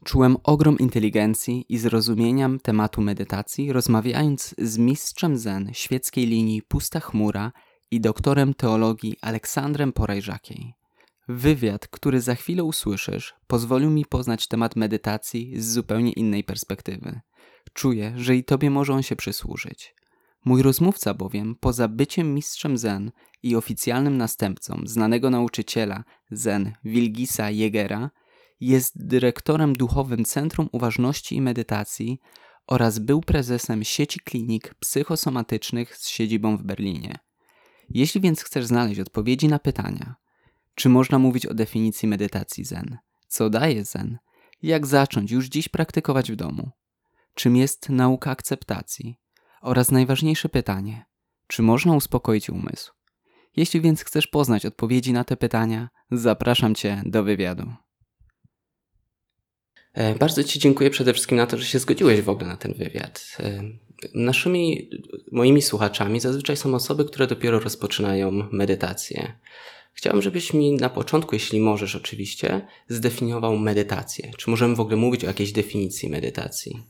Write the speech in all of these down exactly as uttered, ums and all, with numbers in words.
Czułem ogrom inteligencji i zrozumienia tematu medytacji, rozmawiając z mistrzem zen świeckiej linii Pusta Chmura i doktorem teologii Aleksandrem Porajżakiem. Wywiad, który za chwilę usłyszysz, pozwolił mi poznać temat medytacji z zupełnie innej perspektywy. Czuję, że i tobie może on się przysłużyć. Mój rozmówca bowiem, poza byciem mistrzem zen i oficjalnym następcą znanego nauczyciela zen Wilgisa Jägera, jest dyrektorem duchowym Centrum Uważności i Medytacji oraz był prezesem sieci klinik psychosomatycznych z siedzibą w Berlinie. Jeśli więc chcesz znaleźć odpowiedzi na pytania, czy można mówić o definicji medytacji zen, co daje zen, jak zacząć już dziś praktykować w domu, czym jest nauka akceptacji oraz najważniejsze pytanie, czy można uspokoić umysł. Jeśli więc chcesz poznać odpowiedzi na te pytania, zapraszam Cię do wywiadu. Bardzo Ci dziękuję przede wszystkim na to, że się zgodziłeś w ogóle na ten wywiad. Naszymi, moimi słuchaczami zazwyczaj są osoby, które dopiero rozpoczynają medytację. Chciałbym, żebyś mi na początku, jeśli możesz oczywiście, zdefiniował medytację. Czy możemy w ogóle mówić o jakiejś definicji medytacji?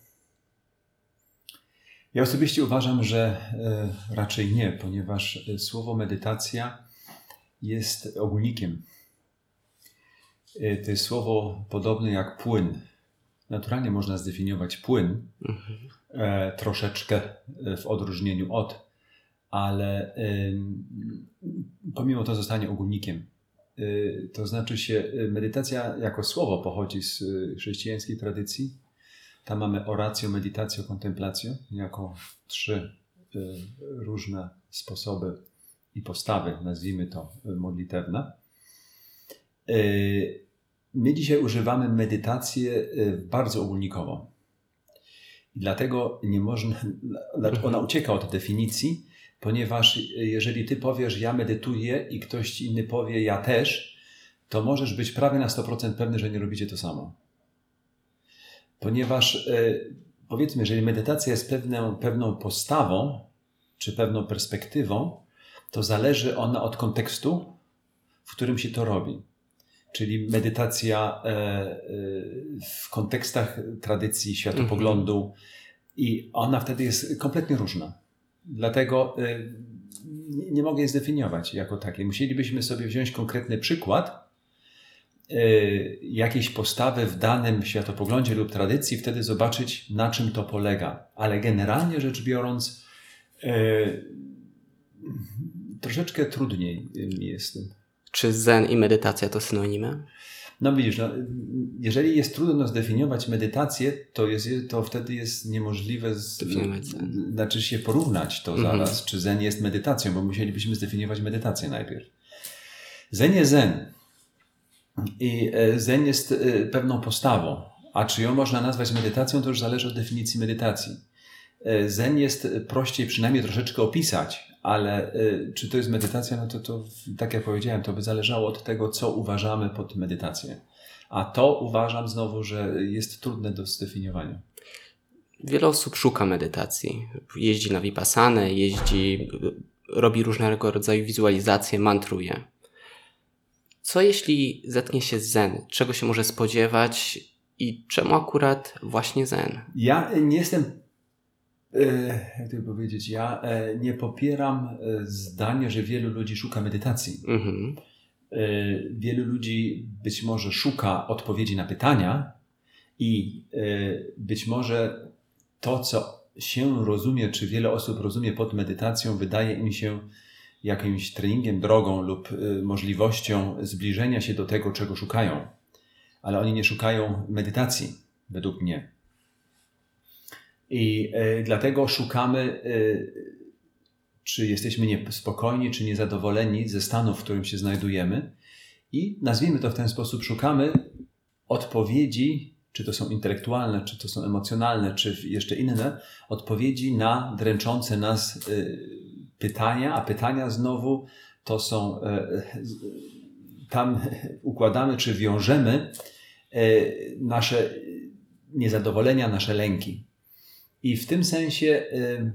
Ja osobiście uważam, że e, raczej nie, ponieważ słowo medytacja jest ogólnikiem. E, to jest słowo podobne jak płyn. Naturalnie można zdefiniować płyn, mhm. e, troszeczkę w odróżnieniu od, ale e, pomimo to zostanie ogólnikiem. E, to znaczy się, medytacja jako słowo pochodzi z chrześcijańskiej tradycji. Tam mamy orację, meditację, kontemplację jako trzy y, różne sposoby i postawy, nazwijmy to modlitewne. Y, my dzisiaj używamy medytację y, bardzo ogólnikowo. I dlatego nie można, ona ucieka od definicji, ponieważ jeżeli ty powiesz, ja medytuję i ktoś inny powie, ja też, to możesz być prawie na sto procent pewny, że nie robicie to samo. Ponieważ powiedzmy, jeżeli medytacja jest pewną, pewną postawą czy pewną perspektywą, to zależy ona od kontekstu, w którym się to robi. Czyli medytacja w kontekstach tradycji, światopoglądu mhm. i ona wtedy jest kompletnie różna. Dlatego nie mogę jej zdefiniować jako takiej. Musielibyśmy sobie wziąć konkretny przykład jakiejś postawy w danym światopoglądzie lub tradycji, wtedy zobaczyć, na czym to polega. Ale generalnie rzecz biorąc, yy, troszeczkę trudniej mi jest z tym. Czy zen i medytacja to synonimy? No widzisz, no, jeżeli jest trudno zdefiniować medytację, to, jest, to wtedy jest niemożliwe zdefiniować zen. Znaczy się porównać to mhm. zaraz, czy zen jest medytacją, bo musielibyśmy zdefiniować medytację najpierw. Zen jest zen. I zen jest pewną postawą, a czy ją można nazwać medytacją, to już zależy od definicji medytacji. Zen jest prościej przynajmniej troszeczkę opisać, ale czy to jest medytacja, no to, to tak jak powiedziałem, to by zależało od tego, co uważamy pod medytację. A to uważam znowu, że jest trudne do zdefiniowania. Wiele osób szuka medytacji. Jeździ na vipassanę, jeździ, robi różnego rodzaju wizualizacje, mantruje. Co jeśli zetknie się z zen? Czego się może spodziewać i czemu akurat właśnie zen? Ja nie jestem, jak to powiedzieć, ja nie popieram zdania, że wielu ludzi szuka medytacji. Mhm. Wielu ludzi być może szuka odpowiedzi na pytania i być może to, co się rozumie, czy wiele osób rozumie pod medytacją, wydaje im się jakimś treningiem, drogą lub y, możliwością zbliżenia się do tego, czego szukają. Ale oni nie szukają medytacji, według mnie. I y, dlatego szukamy, y, czy jesteśmy niespokojni, czy niezadowoleni ze stanu, w którym się znajdujemy. I nazwijmy to w ten sposób, szukamy odpowiedzi, czy to są intelektualne, czy to są emocjonalne, czy jeszcze inne, odpowiedzi na dręczące nas y, pytania, a pytania znowu to są, e, tam układamy czy wiążemy e, nasze niezadowolenia, nasze lęki. I w tym sensie e,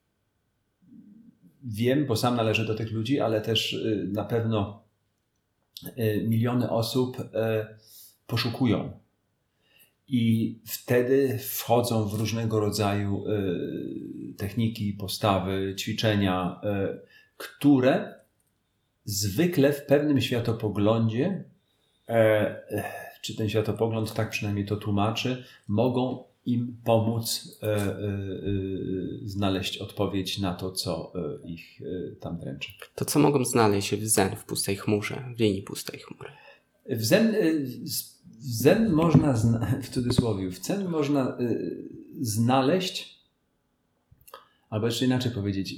wiem, bo sam należę do tych ludzi, ale też e, na pewno e, miliony osób e, poszukują. I wtedy wchodzą w różnego rodzaju techniki, postawy, ćwiczenia, które zwykle w pewnym światopoglądzie, czy ten światopogląd tak przynajmniej to tłumaczy, mogą im pomóc znaleźć odpowiedź na to, co ich tam dręczy. To co mogą znaleźć w zen, w pustej chmurze, w linii pustej chmury? W zen, w zen można, w cudzysłowie, w zen można znaleźć, albo jeszcze inaczej powiedzieć,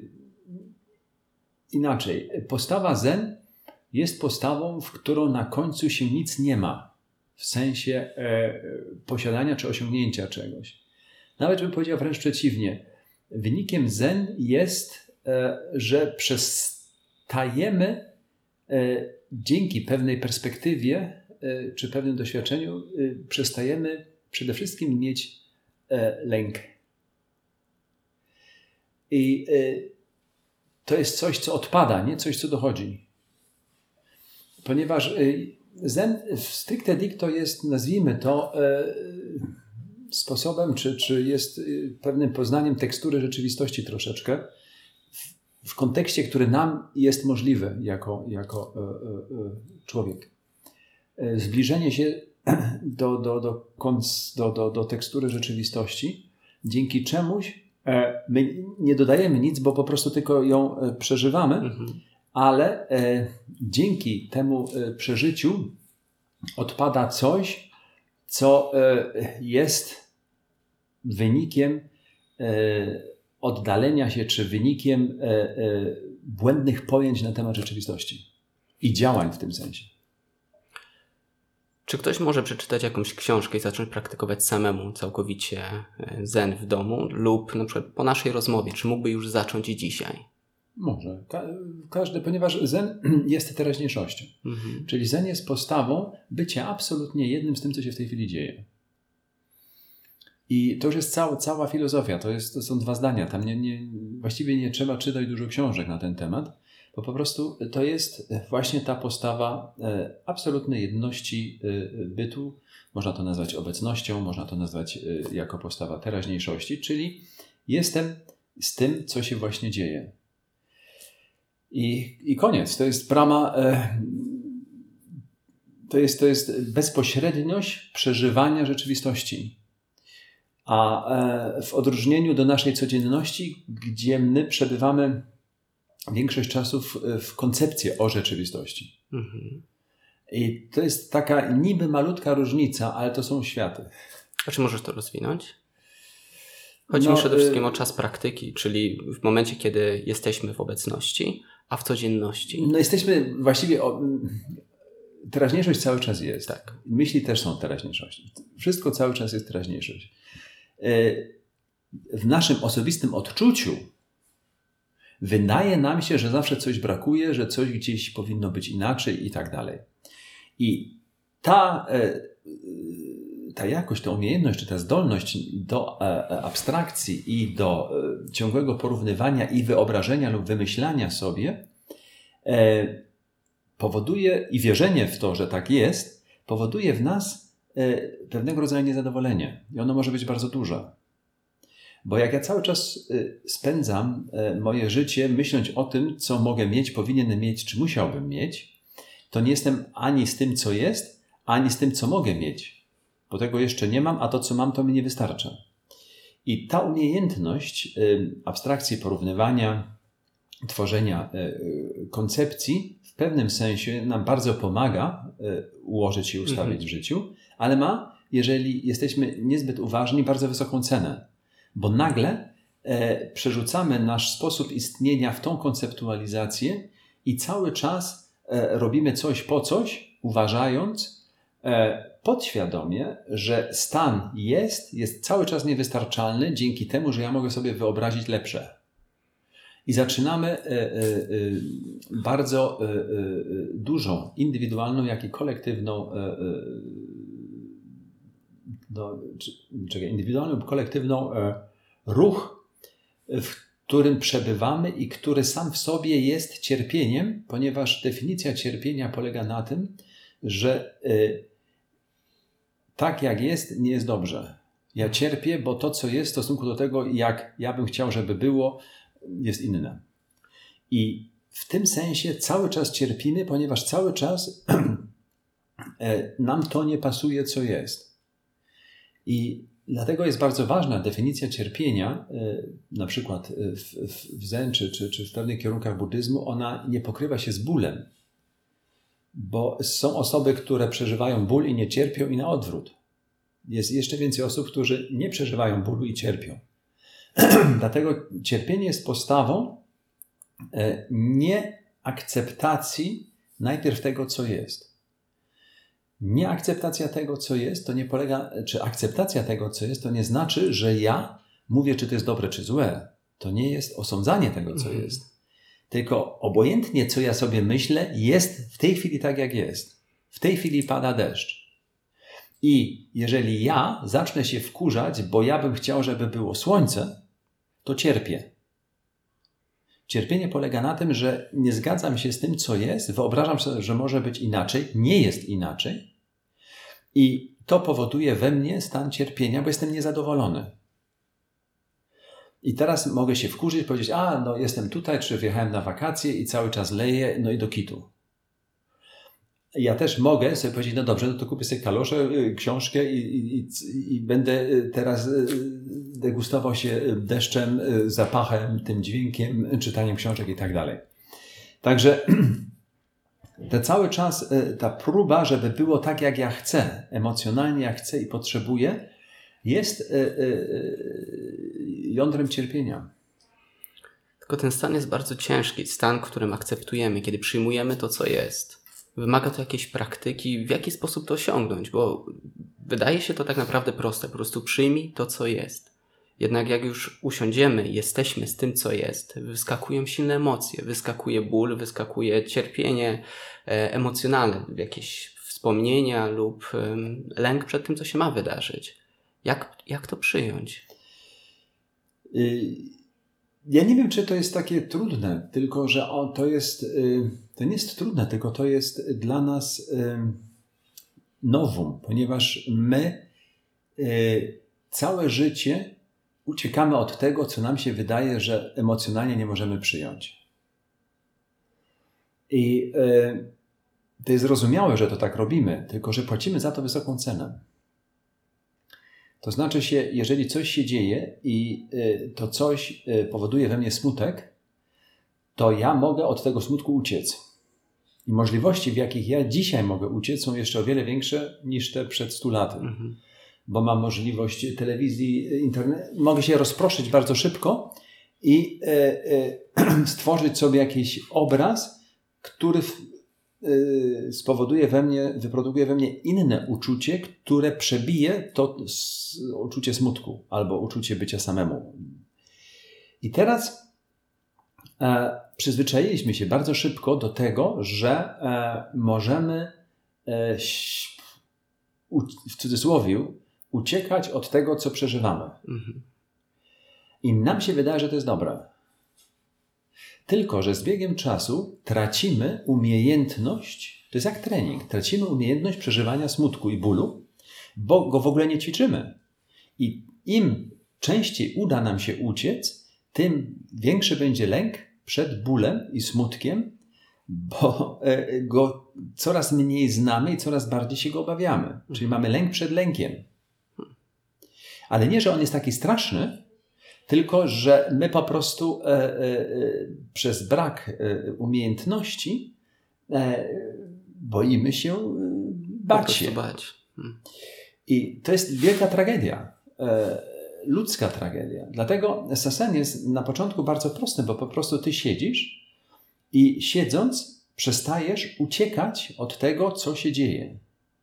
inaczej. Postawa zen jest postawą, w którą na końcu się nic nie ma, w sensie e, posiadania czy osiągnięcia czegoś. Nawet bym powiedział wręcz przeciwnie. Wynikiem zen jest, e, że przestajemy e, dzięki pewnej perspektywie e, czy pewnym doświadczeniu e, przestajemy przede wszystkim mieć e, lęk. I e, to jest coś, co odpada, nie coś, co dochodzi. Ponieważ zen stricte dicto jest, nazwijmy to, sposobem, czy, czy jest pewnym poznaniem tekstury rzeczywistości troszeczkę, w, w kontekście, który nam jest możliwy jako, jako człowiek. Zbliżenie się do, do, do, do, do, do tekstury rzeczywistości, dzięki czemuś my nie dodajemy nic, bo po prostu tylko ją przeżywamy, mhm. ale e, dzięki temu e, przeżyciu odpada coś, co e, jest wynikiem e, oddalenia się, czy wynikiem e, e, błędnych pojęć na temat rzeczywistości i działań w tym sensie. Czy ktoś może przeczytać jakąś książkę i zacząć praktykować samemu całkowicie zen w domu lub na przykład po naszej rozmowie, czy mógłby już zacząć dzisiaj? Może. Ka- każdy, ponieważ zen jest teraźniejszością. Mhm. Czyli zen jest postawą bycia absolutnie jednym z tym, co się w tej chwili dzieje. I to już jest cała, cała filozofia. To, jest, to są dwa zdania. Tam nie, nie, właściwie nie trzeba czytać dużo książek na ten temat, bo po prostu to jest właśnie ta postawa e, absolutnej jedności e, bytu. Można to nazwać obecnością, można to nazwać e, jako postawa teraźniejszości, czyli jestem z tym, co się właśnie dzieje. I, i koniec. To jest brama, e, to jest, to jest bezpośredniość przeżywania rzeczywistości. A e, w odróżnieniu do naszej codzienności, gdzie my przebywamy większość czasu w, w koncepcję o rzeczywistości. Mhm. I to jest taka niby malutka różnica, ale to są światy. A czy możesz to rozwinąć? Chodzi no, mi przede wszystkim y- o czas praktyki, czyli w momencie, kiedy jesteśmy w obecności, a w codzienności. No jesteśmy właściwie... O, teraźniejszość cały czas jest. Tak. Myśli też są teraźniejszością. Wszystko cały czas jest teraźniejszość. W naszym osobistym odczuciu wydaje nam się, że zawsze coś brakuje, że coś gdzieś powinno być inaczej i tak dalej. I ta, ta jakość, ta umiejętność, czy ta zdolność do abstrakcji i do ciągłego porównywania i wyobrażenia lub wymyślania sobie powoduje, i wierzenie w to, że tak jest, powoduje w nas pewnego rodzaju niezadowolenie. I ono może być bardzo duże. Bo jak ja cały czas spędzam moje życie myśląc o tym, co mogę mieć, powinienem mieć, czy musiałbym mieć, to nie jestem ani z tym, co jest, ani z tym, co mogę mieć. Bo tego jeszcze nie mam, a to, co mam, to mi nie wystarcza. I ta umiejętność abstrakcji, porównywania, tworzenia koncepcji w pewnym sensie nam bardzo pomaga ułożyć i ustawić mhm. w życiu, ale ma, jeżeli jesteśmy niezbyt uważni, bardzo wysoką cenę. Bo nagle e, przerzucamy nasz sposób istnienia w tą konceptualizację i cały czas e, robimy coś po coś, uważając e, podświadomie, że stan jest, jest cały czas niewystarczalny dzięki temu, że ja mogę sobie wyobrazić lepsze. I zaczynamy e, e, e, bardzo e, e, dużą, indywidualną, jak i kolektywną e, e, No, czekaj, indywidualną lub kolektywną e, ruch, w którym przebywamy i który sam w sobie jest cierpieniem, ponieważ definicja cierpienia polega na tym, że e, tak jak jest, nie jest dobrze. Ja cierpię, bo to, co jest w stosunku do tego, jak ja bym chciał, żeby było, jest inne. I w tym sensie cały czas cierpimy, ponieważ cały czas nam to nie pasuje, co jest. I dlatego jest bardzo ważna definicja cierpienia, na przykład w, w zen czy, czy, czy w pewnych kierunkach buddyzmu, ona nie pokrywa się z bólem. Bo są osoby, które przeżywają ból i nie cierpią i na odwrót. Jest jeszcze więcej osób, którzy nie przeżywają bólu i cierpią. Dlatego cierpienie jest postawą nieakceptacji najpierw tego, co jest. Nieakceptacja tego, co jest, to nie polega, czy akceptacja tego, co jest, to nie znaczy, że ja mówię, czy to jest dobre, czy złe. To nie jest osądzanie tego, co Mhm. jest. Tylko obojętnie, co ja sobie myślę, jest w tej chwili tak, jak jest. W tej chwili pada deszcz. I jeżeli ja zacznę się wkurzać, bo ja bym chciał, żeby było słońce, to cierpię. Cierpienie polega na tym, że nie zgadzam się z tym, co jest, wyobrażam sobie, że może być inaczej, nie jest inaczej i to powoduje we mnie stan cierpienia, bo jestem niezadowolony. I teraz mogę się wkurzyć, powiedzieć, a no jestem tutaj, czy wjechałem na wakacje i cały czas leję, no i do kitu. Ja też mogę sobie powiedzieć, no dobrze, no to kupię sobie kaloszę, książkę i, i, i będę teraz degustował się deszczem, zapachem, tym dźwiękiem, czytaniem książek i tak dalej. Także to cały czas ta próba, żeby było tak, jak ja chcę, emocjonalnie jak chcę i potrzebuję, jest jądrem cierpienia. Tylko ten stan jest bardzo ciężki. Stan, którym akceptujemy, kiedy przyjmujemy to, co jest. Wymaga to jakiejś praktyki, w jaki sposób to osiągnąć, bo wydaje się to tak naprawdę proste. Po prostu przyjmij to, co jest. Jednak jak już usiądziemy, jesteśmy z tym, co jest, wyskakują silne emocje, wyskakuje ból, wyskakuje cierpienie e, emocjonalne, jakieś wspomnienia lub e, lęk przed tym, co się ma wydarzyć. Jak, jak to przyjąć? Ja nie wiem, czy to jest takie trudne, tylko że o, to jest, to nie jest trudne, tylko to jest dla nas nowum, ponieważ my całe życie uciekamy od tego, co nam się wydaje, że emocjonalnie nie możemy przyjąć. I to jest zrozumiałe, że to tak robimy, tylko że płacimy za to wysoką cenę. To znaczy się, jeżeli coś się dzieje i to coś powoduje we mnie smutek, to ja mogę od tego smutku uciec. I możliwości, w jakich ja dzisiaj mogę uciec, są jeszcze o wiele większe niż te przed stu laty. Mhm. Bo mam możliwość telewizji, internetu, mogę się rozproszyć bardzo szybko i e, e, stworzyć sobie jakiś obraz, który w, e, spowoduje we mnie, wyprodukuje we mnie inne uczucie, które przebije to s, uczucie smutku albo uczucie bycia samemu. I teraz e, przyzwyczailiśmy się bardzo szybko do tego, że e, możemy e, u, w cudzysłowie uciekać od tego, co przeżywamy. Mhm. I nam się wydaje, że to jest dobre. Tylko że z biegiem czasu tracimy umiejętność, to jest jak trening, tracimy umiejętność przeżywania smutku i bólu, bo go w ogóle nie ćwiczymy. I im częściej uda nam się uciec, tym większy będzie lęk przed bólem i smutkiem, bo go coraz mniej znamy i coraz bardziej się go obawiamy. Mhm. Czyli mamy lęk przed lękiem. Ale nie, że on jest taki straszny, tylko że my po prostu e, e, przez brak e, umiejętności e, boimy się bać się. Bać. Hmm. I to jest wielka tragedia, e, ludzka tragedia. Dlatego sasen jest na początku bardzo prosty, bo po prostu ty siedzisz i siedząc przestajesz uciekać od tego, co się dzieje.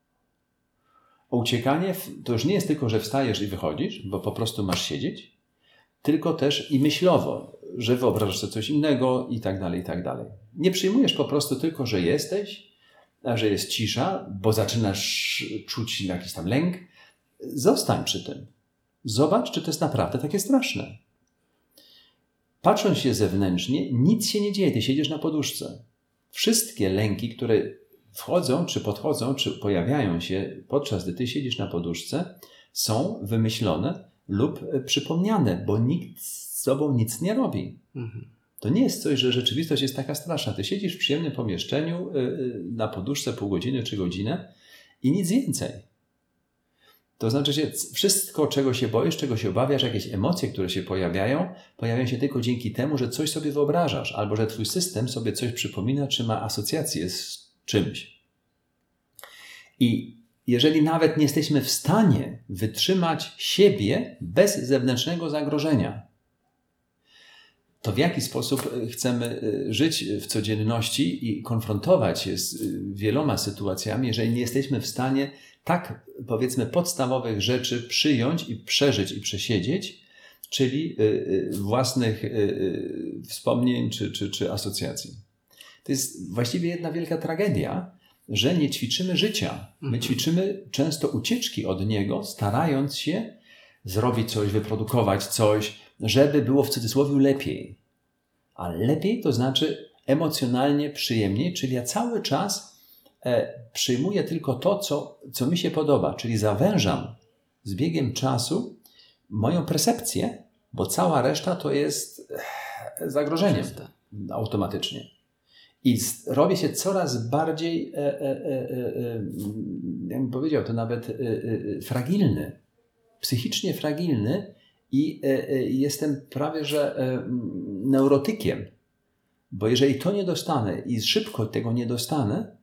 Uciekanie to już nie jest tylko, że wstajesz i wychodzisz, bo po prostu masz siedzieć, tylko też i myślowo, że wyobrażasz sobie coś innego i tak dalej, i tak dalej. Nie przyjmujesz po prostu tylko, że jesteś, a że jest cisza, bo zaczynasz czuć jakiś tam lęk. Zostań przy tym. Zobacz, czy to jest naprawdę takie straszne. Patrząc się zewnętrznie, nic się nie dzieje. Ty siedzisz na poduszce. Wszystkie lęki, które wchodzą, czy podchodzą, czy pojawiają się podczas gdy ty siedzisz na poduszce, są wymyślone lub przypomniane, bo nikt z sobą nic nie robi. Mhm. To nie jest coś, że rzeczywistość jest taka straszna. Ty siedzisz w przyjemnym pomieszczeniu na poduszce pół godziny czy godzinę i nic więcej. To znaczy, że wszystko, czego się boisz, czego się obawiasz, jakieś emocje, które się pojawiają, pojawiają się tylko dzięki temu, że coś sobie wyobrażasz, albo że twój system sobie coś przypomina, czy ma asocjację z czymś. I jeżeli nawet nie jesteśmy w stanie wytrzymać siebie bez zewnętrznego zagrożenia, to w jaki sposób chcemy żyć w codzienności i konfrontować się z wieloma sytuacjami, jeżeli nie jesteśmy w stanie tak, powiedzmy, podstawowych rzeczy przyjąć i przeżyć i przesiedzieć, czyli własnych wspomnień czy, czy, czy asocjacji. To jest właściwie jedna wielka tragedia, że nie ćwiczymy życia. My ćwiczymy często ucieczki od niego, starając się zrobić coś, wyprodukować coś, żeby było w cudzysłowie lepiej. A lepiej to znaczy emocjonalnie przyjemniej, czyli ja cały czas e, przyjmuję tylko to, co, co mi się podoba, czyli zawężam z biegiem czasu moją percepcję, bo cała reszta to jest zagrożeniem automatycznie. I robię się coraz bardziej, e, e, e, e, jakbym powiedział, to nawet e, e, fragilny, psychicznie fragilny i e, e, jestem prawie, że e, neurotykiem. Bo jeżeli to nie dostanę i szybko tego nie dostanę,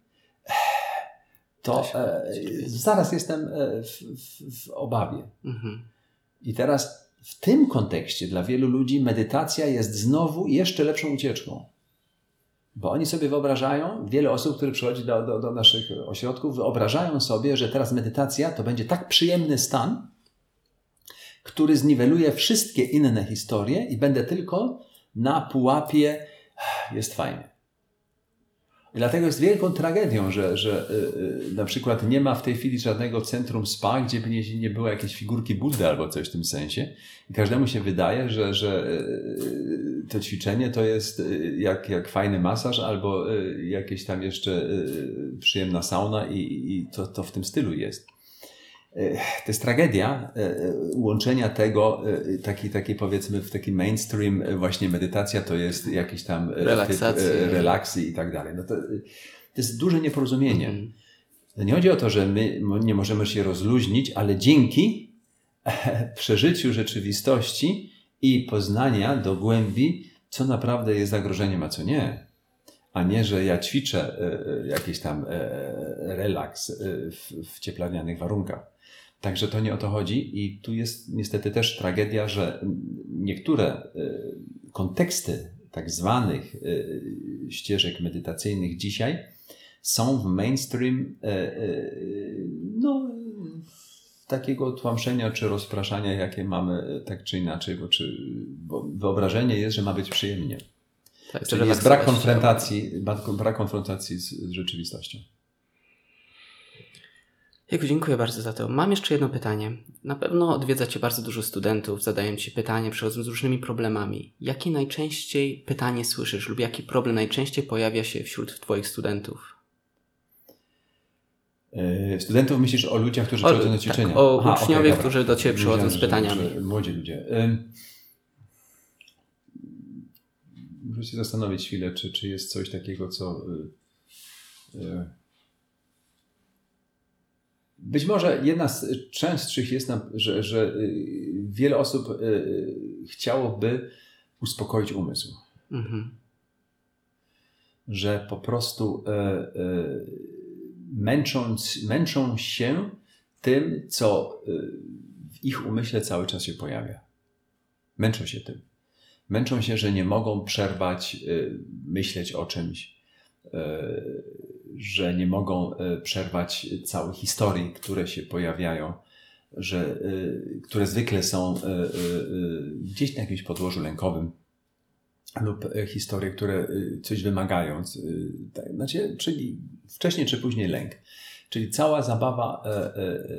to e, zaraz jestem w, w, w obawie. Mhm. I teraz w tym kontekście dla wielu ludzi medytacja jest znowu jeszcze lepszą ucieczką. Bo oni sobie wyobrażają, wiele osób, które przychodzi do, do, do naszych ośrodków, wyobrażają sobie, że teraz medytacja to będzie tak przyjemny stan, który zniweluje wszystkie inne historie i będę tylko na pułapie, jest fajnie. I dlatego jest wielką tragedią, że, że yy, na przykład nie ma w tej chwili żadnego centrum spa, gdzie by nie, nie było jakiejś figurki Buddy albo coś w tym sensie. I każdemu się wydaje, że, że yy, to ćwiczenie to jest yy, jak, jak fajny masaż albo yy, jakieś tam jeszcze yy, przyjemna sauna i, i to, to w tym stylu jest. To jest tragedia łączenia tego, taki, taki powiedzmy w taki mainstream właśnie medytacja to jest jakiś tam relaks i tak dalej. No to, to jest duże nieporozumienie. Mm. Nie chodzi o to, że my nie możemy się rozluźnić, ale dzięki przeżyciu rzeczywistości i poznania do głębi, co naprawdę jest zagrożeniem, a co nie. A nie, że ja ćwiczę jakiś tam relaks w, w cieplarnianych warunkach. Także to nie o to chodzi i tu jest niestety też tragedia, że niektóre konteksty tak zwanych ścieżek medytacyjnych dzisiaj są w mainstream no, takiego tłamszenia czy rozpraszania, jakie mamy tak czy inaczej, bo, czy, bo wyobrażenie jest, że ma być przyjemnie. Tak, czyli jest brak konfrontacji, brak konfrontacji z, z rzeczywistością. Jejku, dziękuję bardzo za to. Mam jeszcze jedno pytanie. Na pewno odwiedza Cię bardzo dużo studentów, zadają Ci pytania, przychodzą z różnymi problemami. Jakie najczęściej pytanie słyszysz lub jaki problem najczęściej pojawia się wśród Twoich studentów? Yy, studentów myślisz o ludziach, którzy przychodzą do ćwiczenia? Tak, o Aha, uczniowie, okay, którzy do Ciebie przychodzą Wiedziałem, z pytaniami. Że, że młodzi ludzie. Yy, muszę się zastanowić chwilę, czy, czy jest coś takiego, co... Yy, yy, Być może jedna z częstszych jest, że, że wiele osób chciałoby uspokoić umysł. Mhm. Że po prostu męcząc, męczą się tym, co w ich umyśle cały czas się pojawia. Męczą się tym. Męczą się, że nie mogą przerwać, myśleć o czymś. Że nie mogą przerwać całych historii, które się pojawiają, że, które zwykle są gdzieś na jakimś podłożu lękowym lub historie, które coś wymagają. Znaczy, czyli wcześniej czy później lęk. Czyli cała zabawa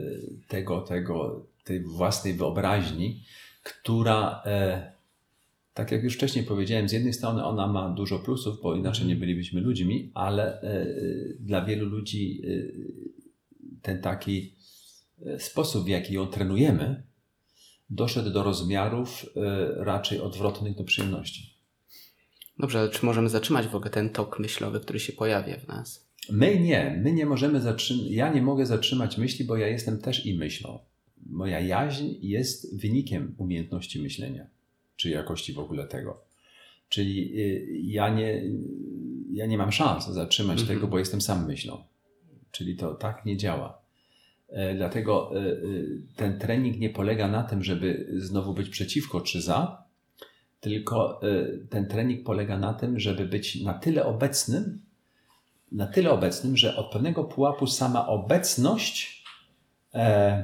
tego, tego, tej własnej wyobraźni, która tak jak już wcześniej powiedziałem, z jednej strony ona ma dużo plusów, bo inaczej nie bylibyśmy ludźmi, ale y, dla wielu ludzi y, ten taki sposób, w jaki ją trenujemy, doszedł do rozmiarów y, raczej odwrotnych do przyjemności. Dobrze, ale czy możemy zatrzymać w ogóle ten tok myślowy, który się pojawia w nas? My nie, my nie możemy zatrzymać, ja nie mogę zatrzymać myśli, bo ja jestem też i myślą. Moja jaźń jest wynikiem umiejętności myślenia, czy jakości w ogóle tego. Czyli y, ja, nie, ja nie mam szans zatrzymać mm-hmm. tego, bo jestem sam myślą. Czyli to tak nie działa. E, dlatego e, ten trening nie polega na tym, żeby znowu być przeciwko czy za, tylko e, ten trening polega na tym, żeby być na tyle obecnym, na tyle obecnym, że od pewnego pułapu sama obecność, e,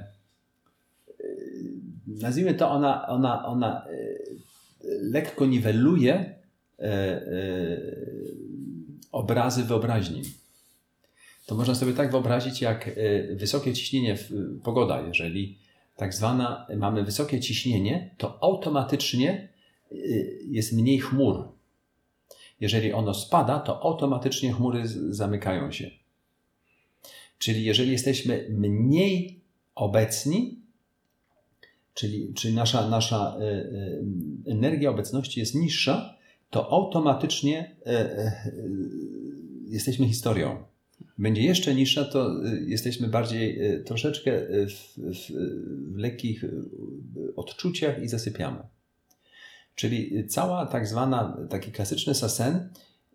nazwijmy to, ona, ona, ona e, lekko niweluje e, e, obrazy wyobraźni. To można sobie tak wyobrazić, jak e, wysokie ciśnienie, w, pogoda. Jeżeli tak zwana mamy wysokie ciśnienie, to automatycznie e, jest mniej chmur. Jeżeli ono spada, to automatycznie chmury zamykają się. Czyli jeżeli jesteśmy mniej obecni, czyli, czyli nasza, nasza energia obecności jest niższa, to automatycznie jesteśmy historią. Będzie jeszcze niższa, to jesteśmy bardziej troszeczkę w, w, w lekkich odczuciach i zasypiamy. Czyli cała tak zwana, taki klasyczny sasen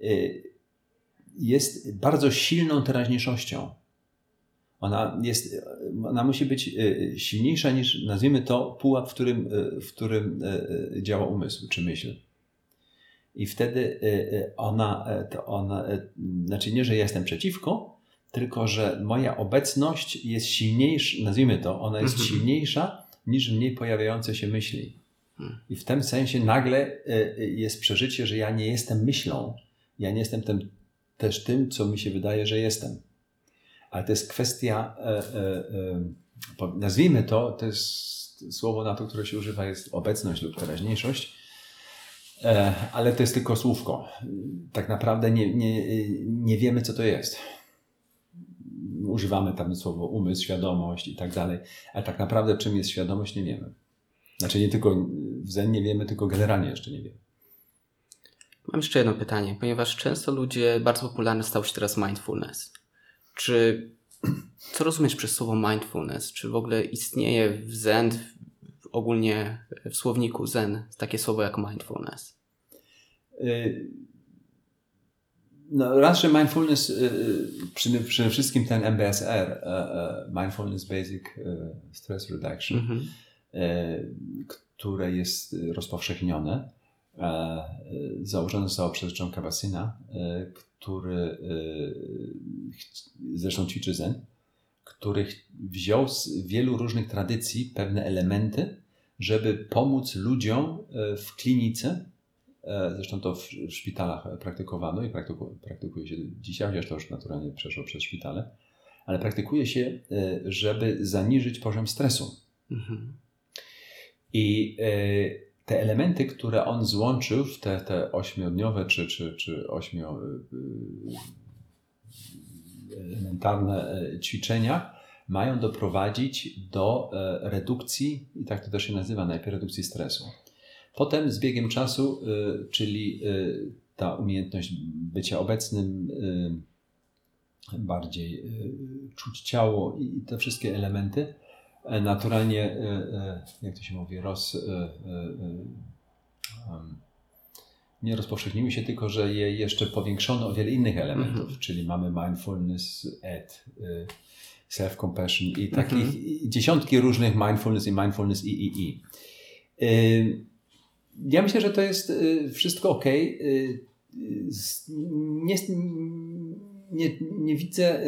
jest bardzo silną teraźniejszością. Ona, jest, ona musi być silniejsza niż, nazwijmy to, pułap, w którym, w którym działa umysł czy myśl. I wtedy ona, to ona, znaczy nie, że ja jestem przeciwko, tylko że moja obecność jest silniejsza, nazwijmy to, ona jest mhm. silniejsza niż w niej pojawiające się myśli. I w tym sensie nagle jest przeżycie, że ja nie jestem myślą. Ja nie jestem tym, też tym, co mi się wydaje, że jestem. Ale to jest kwestia, e, e, e, nazwijmy to, to jest słowo na to, które się używa, jest obecność lub teraźniejszość, e, ale to jest tylko słówko. Tak naprawdę nie, nie, nie wiemy, co to jest. Używamy tam słowo umysł, świadomość i tak dalej, ale tak naprawdę czym jest świadomość, nie wiemy. Znaczy nie tylko w Zen nie wiemy, tylko generalnie jeszcze nie wiemy. Mam jeszcze jedno pytanie, ponieważ często ludzie, bardzo popularny stał się teraz mindfulness. Czy, co rozumiesz przez słowo mindfulness? Czy w ogóle istnieje w Zen, w, ogólnie w słowniku Zen, takie słowo jak mindfulness? No raz, że mindfulness, przede wszystkim ten M B S R, Mindfulness Basic Stress Reduction, mhm. które jest rozpowszechnione, założone zostało przez John Kabat-Zinn, który zresztą ćwiczy Zen, który wziął z wielu różnych tradycji pewne elementy, żeby pomóc ludziom w klinice. Zresztą to w szpitalach praktykowano i praktyku, praktykuje się dzisiaj, chociaż to już naturalnie przeszło przez szpitale, ale praktykuje się, żeby zaniżyć poziom stresu. Mhm. I te elementy, które on złączył w te, te ośmiodniowe czy, czy, czy ośmio elementarne ćwiczenia mają doprowadzić do redukcji, i tak to też się nazywa, najpierw redukcji stresu. Potem z biegiem czasu, czyli ta umiejętność bycia obecnym, bardziej czuć ciało i te wszystkie elementy, naturalnie, jak to się mówi, roz, nie rozpowszechniły się, tylko że je jeszcze powiększono o wiele innych elementów, mm-hmm. czyli mamy mindfulness, ed, self-compassion i takich mm-hmm. dziesiątki różnych mindfulness i mindfulness i, i, i. Ja myślę, że to jest wszystko ok. Nie, nie, nie widzę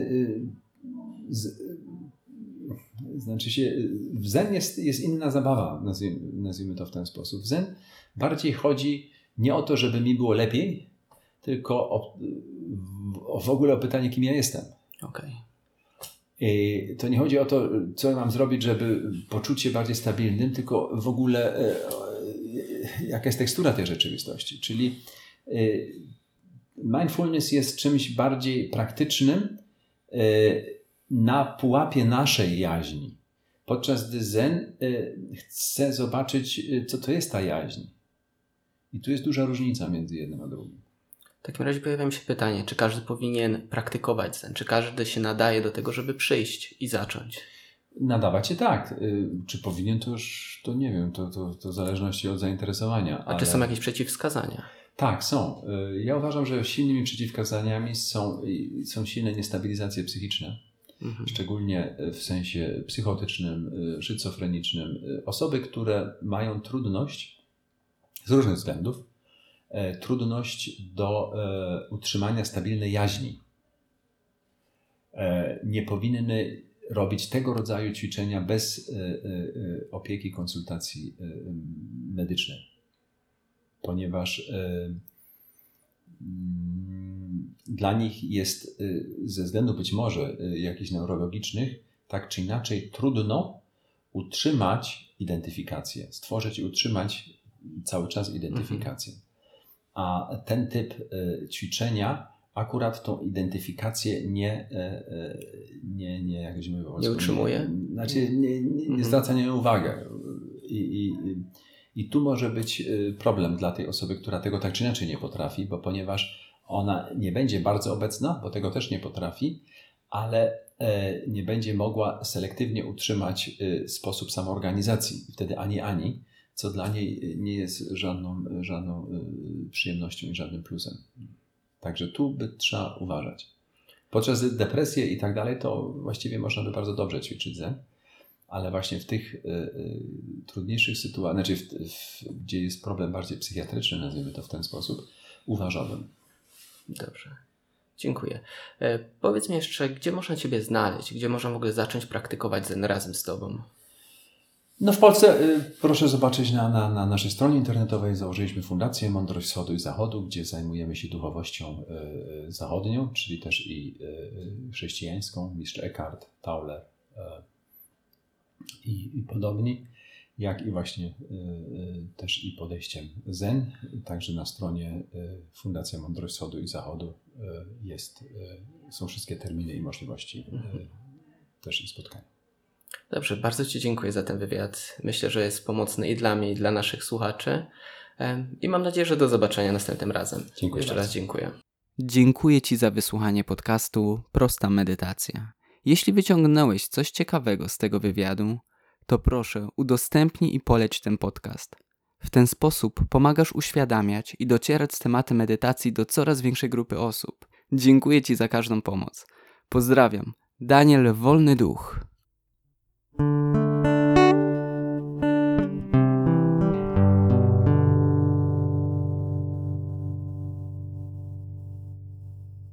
z, znaczy się, w Zen jest, jest inna zabawa, nazwijmy, nazwijmy to w ten sposób. W Zen bardziej chodzi nie o to, żeby mi było lepiej, tylko o, o w ogóle o pytanie, kim ja jestem. Okay. I to nie chodzi o to, co mam zrobić, żeby poczuć się bardziej stabilnym, tylko w ogóle jaka jest tekstura tej rzeczywistości. Czyli mindfulness jest czymś bardziej praktycznym na pułapie naszej jaźni. Podczas gdy zen chce zobaczyć, co to jest ta jaźń. I tu jest duża różnica między jednym a drugim. W takim razie pojawia mi się pytanie, czy każdy powinien praktykować zen? Czy każdy się nadaje do tego, żeby przyjść i zacząć? Nadawać się tak. Czy powinien, to już to nie wiem, to, to, to w zależności od zainteresowania. A ale... czy są jakieś przeciwwskazania? Tak, są. Ja uważam, że silnymi przeciwwskazaniami są, są silne niestabilizacje psychiczne. Mhm. Szczególnie w sensie psychotycznym, schizofrenicznym. Osoby, które mają trudność z różnych względów, e, trudność do e, utrzymania stabilnej jaźni. E, nie powinny robić tego rodzaju ćwiczenia bez e, e, opieki, konsultacji e, medycznej. Ponieważ e, m, dla nich jest e, ze względu być może e, jakichś neurologicznych, tak czy inaczej trudno utrzymać identyfikację, stworzyć i utrzymać cały czas identyfikację. A ten typ y, ćwiczenia akurat tą identyfikację nie, y, nie, nie, jak mówię, nie utrzymuje? Nie, znaczy nie, nie, nie zwraca na nią uwagę. I, i, I tu może być problem dla tej osoby, która tego tak czy inaczej nie potrafi, bo ponieważ ona nie będzie bardzo obecna, bo tego też nie potrafi, ale y, nie będzie mogła selektywnie utrzymać y, sposób samoorganizacji. Wtedy ani, ani. Co dla niej nie jest żadną, żadną przyjemnością i żadnym plusem. Także tu by trzeba uważać. Podczas gdy depresji i tak dalej, to właściwie można by bardzo dobrze ćwiczyć zen, ale właśnie w tych y, y, trudniejszych sytuacjach, znaczy w, w, gdzie jest problem bardziej psychiatryczny, nazwijmy to w ten sposób, uważałbym. Dobrze. Dziękuję. E, powiedz mi jeszcze, gdzie można Ciebie znaleźć? Gdzie można w ogóle zacząć praktykować zen razem z Tobą? No w Polsce y, proszę zobaczyć na, na, na naszej stronie internetowej. Założyliśmy Fundację Mądrość Wschodu i Zachodu, gdzie zajmujemy się duchowością y, zachodnią, czyli też i y, chrześcijańską, mistrz Eckhart, Tauler y, i, i podobni, jak i właśnie y, y, też i podejściem zen. Także na stronie y, Fundacja Mądrość Wschodu i Zachodu y, jest, y, są wszystkie terminy i możliwości y, też i spotkania. Dobrze, bardzo Ci dziękuję za ten wywiad. Myślę, że jest pomocny i dla mnie, i dla naszych słuchaczy. I mam nadzieję, że do zobaczenia następnym razem. Dziękuję Jeszcze bardzo. raz dziękuję. Dziękuję Ci za wysłuchanie podcastu Prosta Medytacja. Jeśli wyciągnąłeś coś ciekawego z tego wywiadu, to proszę udostępnij i poleć ten podcast. W ten sposób pomagasz uświadamiać i docierać z tematem medytacji do coraz większej grupy osób. Dziękuję Ci za każdą pomoc. Pozdrawiam. Daniel Wolny Duch.